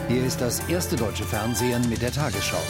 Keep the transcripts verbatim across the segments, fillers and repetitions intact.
Hier ist das erste deutsche Fernsehen mit der Tagesschau.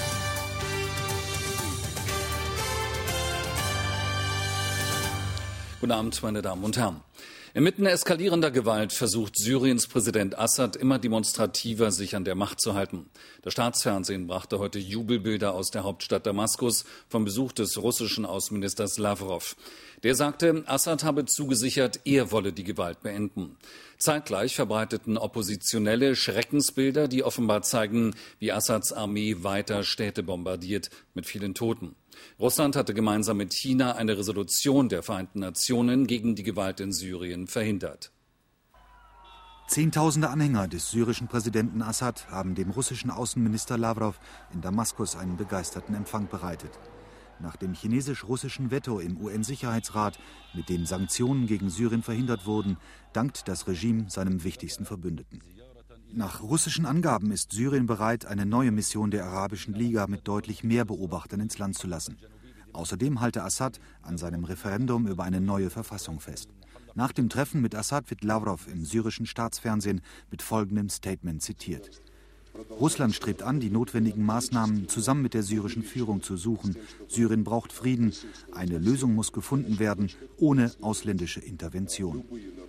Guten Abend, meine Damen und Herren. Inmitten eskalierender Gewalt versucht Syriens Präsident Assad immer demonstrativer, sich an der Macht zu halten. Das Staatsfernsehen brachte heute Jubelbilder aus der Hauptstadt Damaskus vom Besuch des russischen Außenministers Lavrov. Der sagte, Assad habe zugesichert, er wolle die Gewalt beenden. Zeitgleich verbreiteten Oppositionelle Schreckensbilder, die offenbar zeigen, wie Assads Armee weiter Städte bombardiert, mit vielen Toten. Russland hatte gemeinsam mit China eine Resolution der Vereinten Nationen gegen die Gewalt in Syrien verhindert. Zehntausende Anhänger des syrischen Präsidenten Assad haben dem russischen Außenminister Lavrov in Damaskus einen begeisterten Empfang bereitet. Nach dem chinesisch-russischen Veto im U N-Sicherheitsrat, mit dem Sanktionen gegen Syrien verhindert wurden, dankt das Regime seinem wichtigsten Verbündeten. Nach russischen Angaben ist Syrien bereit, eine neue Mission der Arabischen Liga mit deutlich mehr Beobachtern ins Land zu lassen. Außerdem halte Assad an seinem Referendum über eine neue Verfassung fest. Nach dem Treffen mit Assad wird Lavrov im syrischen Staatsfernsehen mit folgendem Statement zitiert. Russland strebt an, die notwendigen Maßnahmen zusammen mit der syrischen Führung zu suchen. Syrien braucht Frieden. Eine Lösung muss gefunden werden, ohne ausländische Intervention.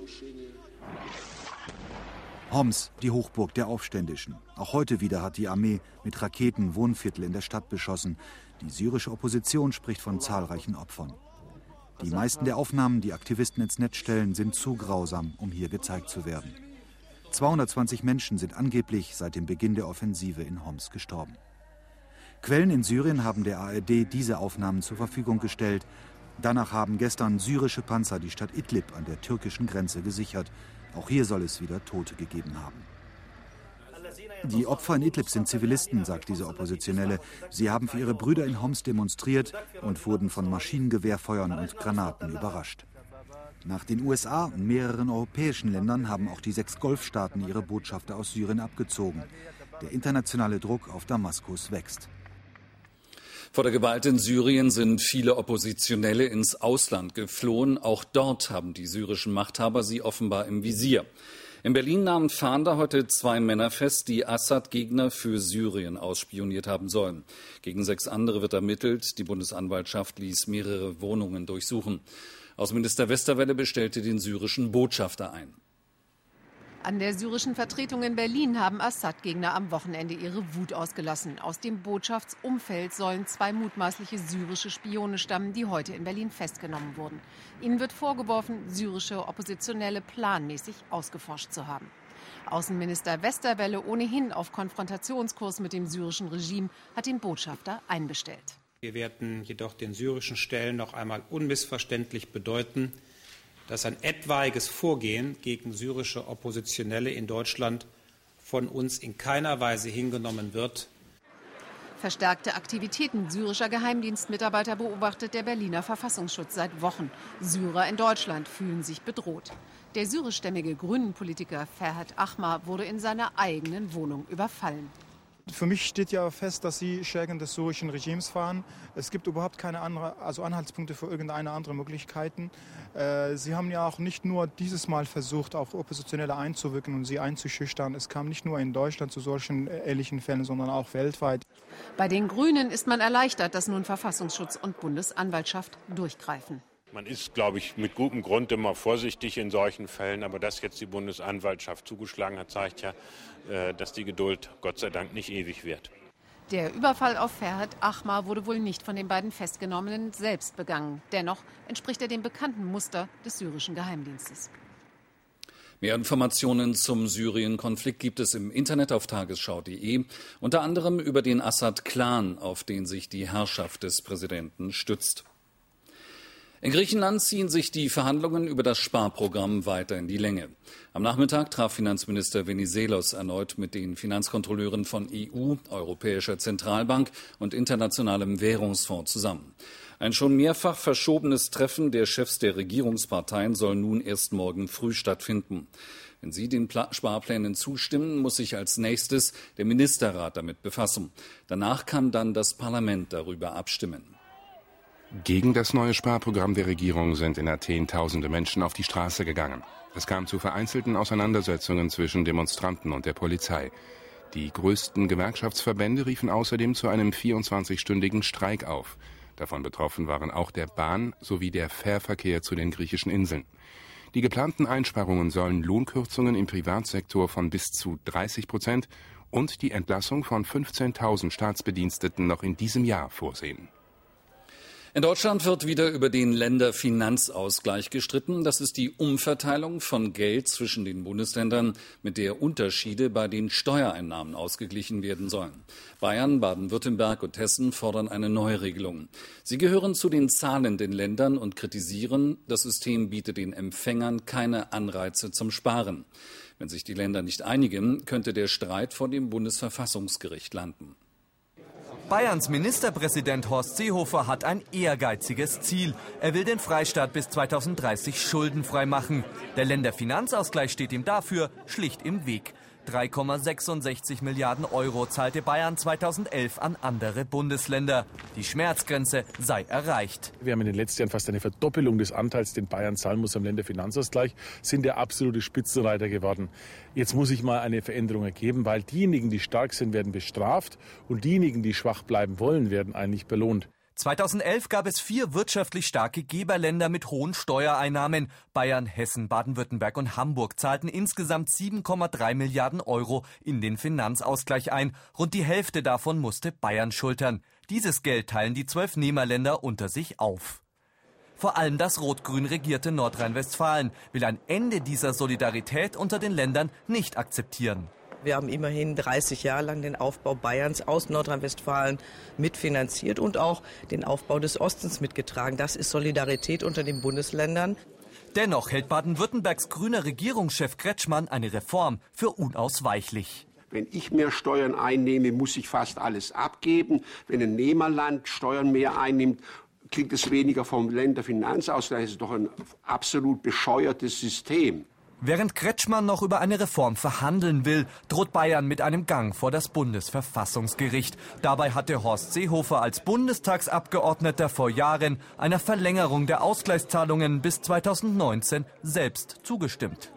Homs, die Hochburg der Aufständischen. Auch heute wieder hat die Armee mit Raketen Wohnviertel in der Stadt beschossen. Die syrische Opposition spricht von zahlreichen Opfern. Die meisten der Aufnahmen, die Aktivisten ins Netz stellen, sind zu grausam, um hier gezeigt zu werden. zweihundertzwanzig Menschen sind angeblich seit dem Beginn der Offensive in Homs gestorben. Quellen in Syrien haben der A R D diese Aufnahmen zur Verfügung gestellt. Danach haben gestern syrische Panzer die Stadt Idlib an der türkischen Grenze gesichert. Auch hier soll es wieder Tote gegeben haben. Die Opfer in Idlib sind Zivilisten, sagt diese Oppositionelle. Sie haben für ihre Brüder in Homs demonstriert und wurden von Maschinengewehrfeuern und Granaten überrascht. Nach den U S A und mehreren europäischen Ländern haben auch die sechs Golfstaaten ihre Botschafter aus Syrien abgezogen. Der internationale Druck auf Damaskus wächst. Vor der Gewalt in Syrien sind viele Oppositionelle ins Ausland geflohen. Auch dort haben die syrischen Machthaber sie offenbar im Visier. In Berlin nahmen Fahnder heute zwei Männer fest, die Assad-Gegner für Syrien ausspioniert haben sollen. Gegen sechs andere wird ermittelt. Die Bundesanwaltschaft ließ mehrere Wohnungen durchsuchen. Außenminister Westerwelle bestellte den syrischen Botschafter ein. An der syrischen Vertretung in Berlin haben Assad-Gegner am Wochenende ihre Wut ausgelassen. Aus dem Botschaftsumfeld sollen zwei mutmaßliche syrische Spione stammen, die heute in Berlin festgenommen wurden. Ihnen wird vorgeworfen, syrische Oppositionelle planmäßig ausgeforscht zu haben. Außenminister Westerwelle, ohnehin auf Konfrontationskurs mit dem syrischen Regime, hat den Botschafter einbestellt. Wir werden jedoch den syrischen Stellen noch einmal unmissverständlich bedeuten, dass ein etwaiges Vorgehen gegen syrische Oppositionelle in Deutschland von uns in keiner Weise hingenommen wird. Verstärkte Aktivitäten syrischer Geheimdienstmitarbeiter beobachtet der Berliner Verfassungsschutz seit Wochen. Syrer in Deutschland fühlen sich bedroht. Der syrischstämmige Grünen-Politiker Ferhat Ahmar wurde in seiner eigenen Wohnung überfallen. Für mich steht ja fest, dass sie Schergen des syrischen Regimes fahren. Es gibt überhaupt keine andere, also Anhaltspunkte für irgendeine andere Möglichkeiten. Äh, sie haben ja auch nicht nur dieses Mal versucht, auf Oppositionelle einzuwirken und sie einzuschüchtern. Es kam nicht nur in Deutschland zu solchen ähnlichen Fällen, sondern auch weltweit. Bei den Grünen ist man erleichtert, dass nun Verfassungsschutz und Bundesanwaltschaft durchgreifen. Man ist, glaube ich, mit gutem Grund immer vorsichtig in solchen Fällen. Aber dass jetzt die Bundesanwaltschaft zugeschlagen hat, zeigt ja, dass die Geduld Gott sei Dank nicht ewig wird. Der Überfall auf Ferhat Ahmar wurde wohl nicht von den beiden Festgenommenen selbst begangen. Dennoch entspricht er dem bekannten Muster des syrischen Geheimdienstes. Mehr Informationen zum Syrien-Konflikt gibt es im Internet auf tagesschau punkt de, unter anderem über den Assad-Clan, auf den sich die Herrschaft des Präsidenten stützt. In Griechenland ziehen sich die Verhandlungen über das Sparprogramm weiter in die Länge. Am Nachmittag traf Finanzminister Venizelos erneut mit den Finanzkontrolleuren von E U, Europäischer Zentralbank und Internationalem Währungsfonds zusammen. Ein schon mehrfach verschobenes Treffen der Chefs der Regierungsparteien soll nun erst morgen früh stattfinden. Wenn sie den Pla- Sparplänen zustimmen, muss sich als nächstes der Ministerrat damit befassen. Danach kann dann das Parlament darüber abstimmen. Gegen das neue Sparprogramm der Regierung sind in Athen tausende Menschen auf die Straße gegangen. Es kam zu vereinzelten Auseinandersetzungen zwischen Demonstranten und der Polizei. Die größten Gewerkschaftsverbände riefen außerdem zu einem vierundzwanzigstündigen Streik auf. Davon betroffen waren auch der Bahn- sowie der Fährverkehr zu den griechischen Inseln. Die geplanten Einsparungen sollen Lohnkürzungen im Privatsektor von bis zu dreißig Prozent und die Entlassung von fünfzehntausend Staatsbediensteten noch in diesem Jahr vorsehen. In Deutschland wird wieder über den Länderfinanzausgleich gestritten. Das ist die Umverteilung von Geld zwischen den Bundesländern, mit der Unterschiede bei den Steuereinnahmen ausgeglichen werden sollen. Bayern, Baden-Württemberg und Hessen fordern eine Neuregelung. Sie gehören zu den zahlenden Ländern und kritisieren, das System biete den Empfängern keine Anreize zum Sparen. Wenn sich die Länder nicht einigen, könnte der Streit vor dem Bundesverfassungsgericht landen. Bayerns Ministerpräsident Horst Seehofer hat ein ehrgeiziges Ziel. Er will den Freistaat bis zweitausenddreißig schuldenfrei machen. Der Länderfinanzausgleich steht ihm dafür schlicht im Weg. drei Komma sechsundsechzig Milliarden Euro zahlte Bayern zweitausendelf an andere Bundesländer. Die Schmerzgrenze sei erreicht. Wir haben in den letzten Jahren fast eine Verdoppelung des Anteils, den Bayern zahlen muss am Länderfinanzausgleich, sind der absolute Spitzenreiter geworden. Jetzt muss sich mal eine Veränderung ergeben, weil diejenigen, die stark sind, werden bestraft und diejenigen, die schwach bleiben wollen, werden eigentlich belohnt. zweitausendelf gab es vier wirtschaftlich starke Geberländer mit hohen Steuereinnahmen. Bayern, Hessen, Baden-Württemberg und Hamburg zahlten insgesamt sieben Komma drei Milliarden Euro in den Finanzausgleich ein. Rund die Hälfte davon musste Bayern schultern. Dieses Geld teilen die zwölf Nehmerländer unter sich auf. Vor allem das rot-grün regierte Nordrhein-Westfalen will ein Ende dieser Solidarität unter den Ländern nicht akzeptieren. Wir haben immerhin dreißig Jahre lang den Aufbau Bayerns aus Nordrhein-Westfalen mitfinanziert und auch den Aufbau des Ostens mitgetragen. Das ist Solidarität unter den Bundesländern. Dennoch hält Baden-Württembergs grüner Regierungschef Kretschmann eine Reform für unausweichlich. Wenn ich mehr Steuern einnehme, muss ich fast alles abgeben. Wenn ein Nehmerland Steuern mehr einnimmt, kriegt es weniger vom Länderfinanzausgleich. Das ist doch ein absolut bescheuertes System. Während Kretschmann noch über eine Reform verhandeln will, droht Bayern mit einem Gang vor das Bundesverfassungsgericht. Dabei hatte Horst Seehofer als Bundestagsabgeordneter vor Jahren einer Verlängerung der Ausgleichszahlungen bis zweitausendneunzehn selbst zugestimmt.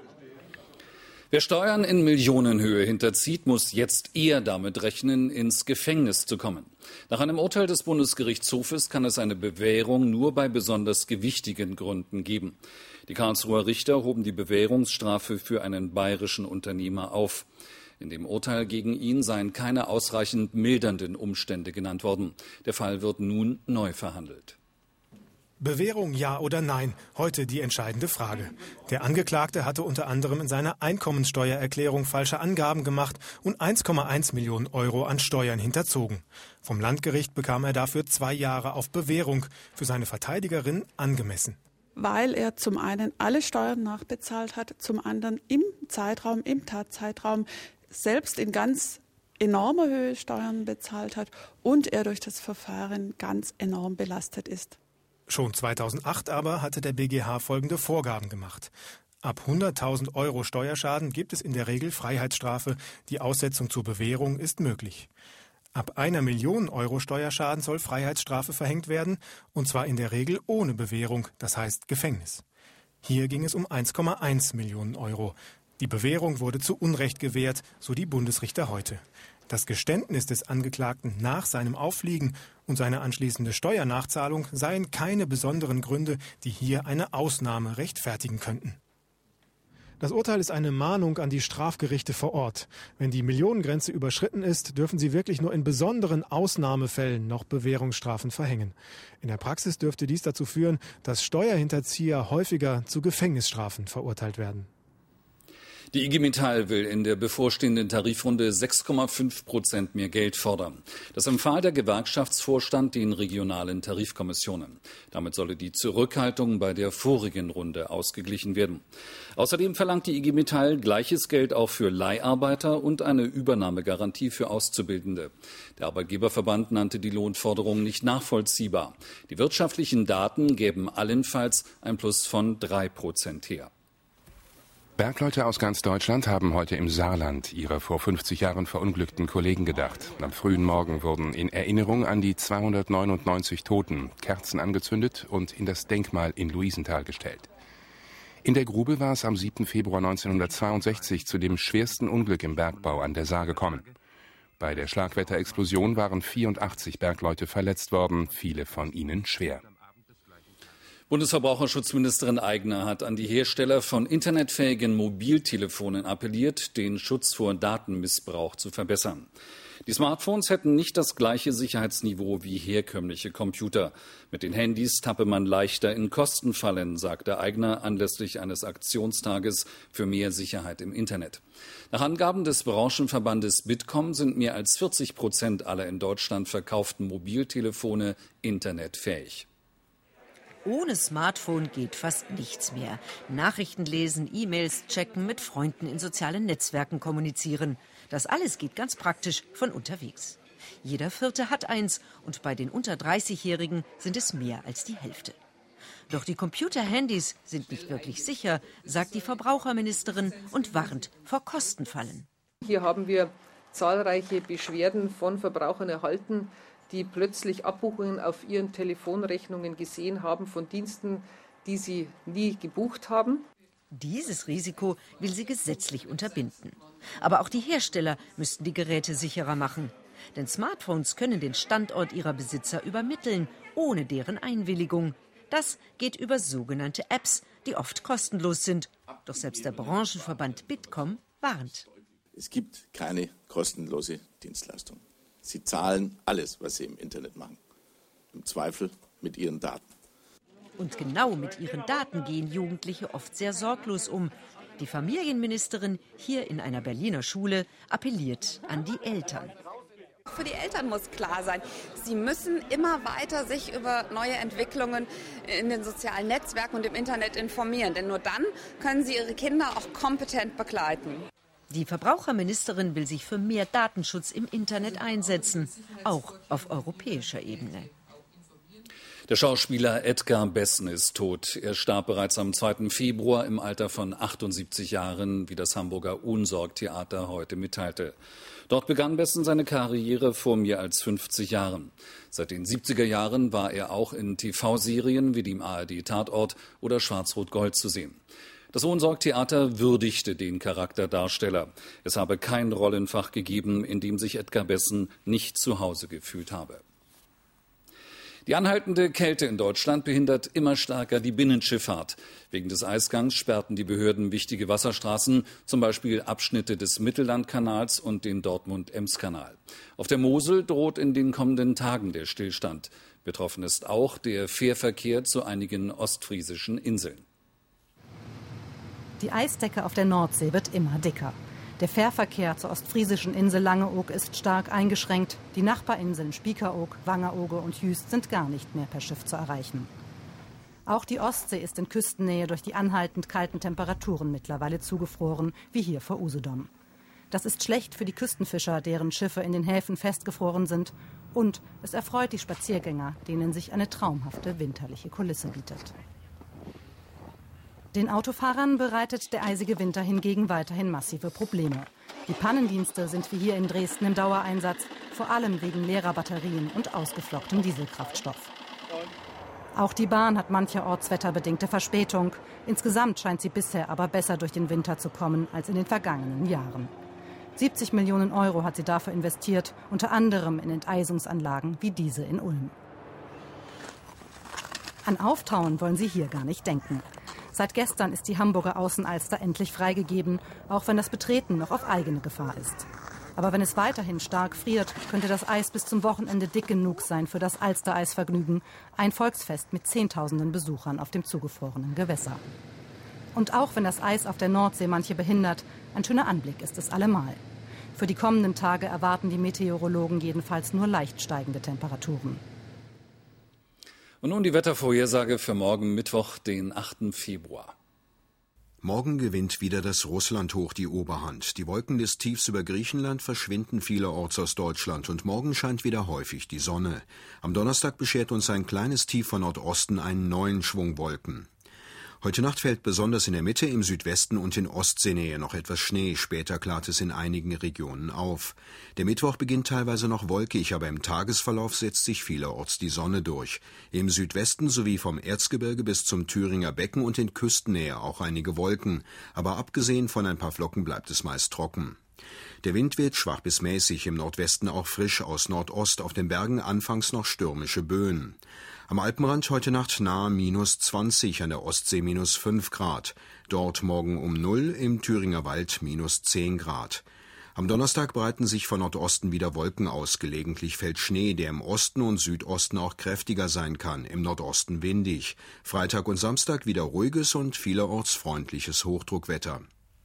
Wer Steuern in Millionenhöhe hinterzieht, muss jetzt eher damit rechnen, ins Gefängnis zu kommen. Nach einem Urteil des Bundesgerichtshofes kann es eine Bewährung nur bei besonders gewichtigen Gründen geben. Die Karlsruher Richter hoben die Bewährungsstrafe für einen bayerischen Unternehmer auf. In dem Urteil gegen ihn seien keine ausreichend mildernden Umstände genannt worden. Der Fall wird nun neu verhandelt. Bewährung ja oder nein? Heute die entscheidende Frage. Der Angeklagte hatte unter anderem in seiner Einkommensteuererklärung falsche Angaben gemacht und eins Komma eins Millionen Euro an Steuern hinterzogen. Vom Landgericht bekam er dafür zwei Jahre auf Bewährung, für seine Verteidigerin angemessen. Weil er zum einen alle Steuern nachbezahlt hat, zum anderen im Zeitraum, im Tatzeitraum selbst in ganz enormer Höhe Steuern bezahlt hat und er durch das Verfahren ganz enorm belastet ist. Schon zweitausendacht aber hatte der B G H folgende Vorgaben gemacht. Ab hunderttausend Euro Steuerschaden gibt es in der Regel Freiheitsstrafe. Die Aussetzung zur Bewährung ist möglich. Ab einer Million Euro Steuerschaden soll Freiheitsstrafe verhängt werden, und zwar in der Regel ohne Bewährung, das heißt Gefängnis. Hier ging es um eins Komma eins Millionen Euro. Die Bewährung wurde zu Unrecht gewährt, so die Bundesrichter heute. Das Geständnis des Angeklagten nach seinem Auffliegen und seine anschließende Steuernachzahlung seien keine besonderen Gründe, die hier eine Ausnahme rechtfertigen könnten. Das Urteil ist eine Mahnung an die Strafgerichte vor Ort. Wenn die Millionengrenze überschritten ist, dürfen sie wirklich nur in besonderen Ausnahmefällen noch Bewährungsstrafen verhängen. In der Praxis dürfte dies dazu führen, dass Steuerhinterzieher häufiger zu Gefängnisstrafen verurteilt werden. Die I G Metall will in der bevorstehenden Tarifrunde sechs Komma fünf Prozent mehr Geld fordern. Das empfahl der Gewerkschaftsvorstand den regionalen Tarifkommissionen. Damit solle die Zurückhaltung bei der vorigen Runde ausgeglichen werden. Außerdem verlangt die I G Metall gleiches Geld auch für Leiharbeiter und eine Übernahmegarantie für Auszubildende. Der Arbeitgeberverband nannte die Lohnforderung nicht nachvollziehbar. Die wirtschaftlichen Daten gäben allenfalls ein Plus von drei Prozent her. Bergleute aus ganz Deutschland haben heute im Saarland ihre vor fünfzig Jahren verunglückten Kollegen gedacht. Am frühen Morgen wurden in Erinnerung an die zweihundertneunundneunzig Toten Kerzen angezündet und in das Denkmal in Luisenthal gestellt. In der Grube war es am siebten Februar neunzehnhundertzweiundsechzig zu dem schwersten Unglück im Bergbau an der Saar gekommen. Bei der Schlagwetterexplosion waren vierundachtzig Bergleute verletzt worden, viele von ihnen schwer. Bundesverbraucherschutzministerin Aigner hat an die Hersteller von internetfähigen Mobiltelefonen appelliert, den Schutz vor Datenmissbrauch zu verbessern. Die Smartphones hätten nicht das gleiche Sicherheitsniveau wie herkömmliche Computer. Mit den Handys tappe man leichter in Kostenfallen, sagte Aigner anlässlich eines Aktionstages für mehr Sicherheit im Internet. Nach Angaben des Branchenverbandes Bitkom sind mehr als vierzig Prozent aller in Deutschland verkauften Mobiltelefone internetfähig. Ohne Smartphone geht fast nichts mehr. Nachrichten lesen, E-Mails checken, mit Freunden in sozialen Netzwerken kommunizieren. Das alles geht ganz praktisch von unterwegs. Jeder Vierte hat eins und bei den unter dreißigjährigen sind es mehr als die Hälfte. Doch die Computer-Handys sind nicht wirklich sicher, sagt die Verbraucherministerin und warnt vor Kostenfallen. Hier haben wir zahlreiche Beschwerden von Verbrauchern erhalten, die plötzlich Abbuchungen auf ihren Telefonrechnungen gesehen haben von Diensten, die sie nie gebucht haben. Dieses Risiko will sie gesetzlich unterbinden. Aber auch die Hersteller müssten die Geräte sicherer machen. Denn Smartphones können den Standort ihrer Besitzer übermitteln, ohne deren Einwilligung. Das geht über sogenannte Apps, die oft kostenlos sind. Doch selbst der Branchenverband Bitkom warnt. Es gibt keine kostenlose Dienstleistung. Sie zahlen alles, was Sie im Internet machen. Im Zweifel mit Ihren Daten. Und genau mit ihren Daten gehen Jugendliche oft sehr sorglos um. Die Familienministerin hier in einer Berliner Schule appelliert an die Eltern. Für die Eltern muss klar sein, sie müssen immer weiter sich über neue Entwicklungen in den sozialen Netzwerken und im Internet informieren. Denn nur dann können sie ihre Kinder auch kompetent begleiten. Die Verbraucherministerin will sich für mehr Datenschutz im Internet einsetzen, auch auf europäischer Ebene. Der Schauspieler Edgar Bessen ist tot. Er starb bereits am zweiten Februar im Alter von achtundsiebzig Jahren, wie das Hamburger Unsorg-Theater heute mitteilte. Dort begann Bessen seine Karriere vor mehr als fünfzig Jahren. Seit den siebziger Jahren war er auch in T V-Serien wie dem A R D-Tatort oder Schwarz-Rot-Gold zu sehen. Das Unsorg-Theater würdigte den Charakterdarsteller. Es habe kein Rollenfach gegeben, in dem sich Edgar Bessen nicht zu Hause gefühlt habe. Die anhaltende Kälte in Deutschland behindert immer stärker die Binnenschifffahrt. Wegen des Eisgangs sperrten die Behörden wichtige Wasserstraßen, zum Beispiel Abschnitte des Mittellandkanals und den Dortmund-Ems-Kanal. Auf der Mosel droht in den kommenden Tagen der Stillstand. Betroffen ist auch der Fährverkehr zu einigen ostfriesischen Inseln. Die Eisdecke auf der Nordsee wird immer dicker. Der Fährverkehr zur ostfriesischen Insel Langeoog ist stark eingeschränkt. Die Nachbarinseln Spiekeroog, Wangerooge und Jüst sind gar nicht mehr per Schiff zu erreichen. Auch die Ostsee ist in Küstennähe durch die anhaltend kalten Temperaturen mittlerweile zugefroren, wie hier vor Usedom. Das ist schlecht für die Küstenfischer, deren Schiffe in den Häfen festgefroren sind. Und es erfreut die Spaziergänger, denen sich eine traumhafte winterliche Kulisse bietet. Den Autofahrern bereitet der eisige Winter hingegen weiterhin massive Probleme. Die Pannendienste sind wie hier in Dresden im Dauereinsatz, vor allem wegen leerer Batterien und ausgeflocktem Dieselkraftstoff. Auch die Bahn hat mancherorts wetterbedingte Verspätung. Insgesamt scheint sie bisher aber besser durch den Winter zu kommen als in den vergangenen Jahren. siebzig Millionen Euro hat sie dafür investiert, unter anderem in Enteisungsanlagen wie diese in Ulm. An Auftauen wollen sie hier gar nicht denken. Seit gestern ist die Hamburger Außenalster endlich freigegeben, auch wenn das Betreten noch auf eigene Gefahr ist. Aber wenn es weiterhin stark friert, könnte das Eis bis zum Wochenende dick genug sein für das Alster-Eisvergnügen, ein Volksfest mit Zehntausenden Besuchern auf dem zugefrorenen Gewässer. Und auch wenn das Eis auf der Nordsee manche behindert, ein schöner Anblick ist es allemal. Für die kommenden Tage erwarten die Meteorologen jedenfalls nur leicht steigende Temperaturen. Und nun die Wettervorhersage für morgen Mittwoch, den achten Februar. Morgen gewinnt wieder das Russlandhoch die Oberhand. Die Wolken des Tiefs über Griechenland verschwinden vielerorts aus Deutschland und morgen scheint wieder häufig die Sonne. Am Donnerstag beschert uns ein kleines Tief von Nordosten einen neuen Schwung Wolken. Heute Nacht fällt besonders in der Mitte, im Südwesten und in Ostseenähe noch etwas Schnee. Später klart es in einigen Regionen auf. Der Mittwoch beginnt teilweise noch wolkig, aber im Tagesverlauf setzt sich vielerorts die Sonne durch. Im Südwesten sowie vom Erzgebirge bis zum Thüringer Becken und in Küstennähe auch einige Wolken. Aber abgesehen von ein paar Flocken bleibt es meist trocken. Der Wind weht schwach bis mäßig, im Nordwesten auch frisch aus Nordost, auf den Bergen anfangs noch stürmische Böen. Am Alpenrand heute Nacht nahe minus zwanzig, an der Ostsee minus fünf Grad. Dort morgen um null, im Thüringer Wald minus zehn Grad. Am Donnerstag breiten sich von Nordosten wieder Wolken aus. Gelegentlich fällt Schnee, der im Osten und Südosten auch kräftiger sein kann, im Nordosten windig. Freitag und Samstag wieder ruhiges und vielerorts freundliches Hochdruckwetter.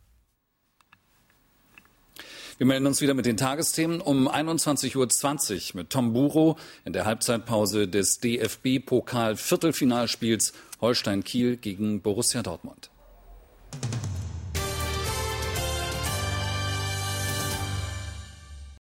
Wir melden uns wieder mit den Tagesthemen um einundzwanzig Uhr zwanzig mit Tom Buro in der Halbzeitpause des D F B-Pokal-Viertelfinalspiels Holstein Kiel gegen Borussia Dortmund.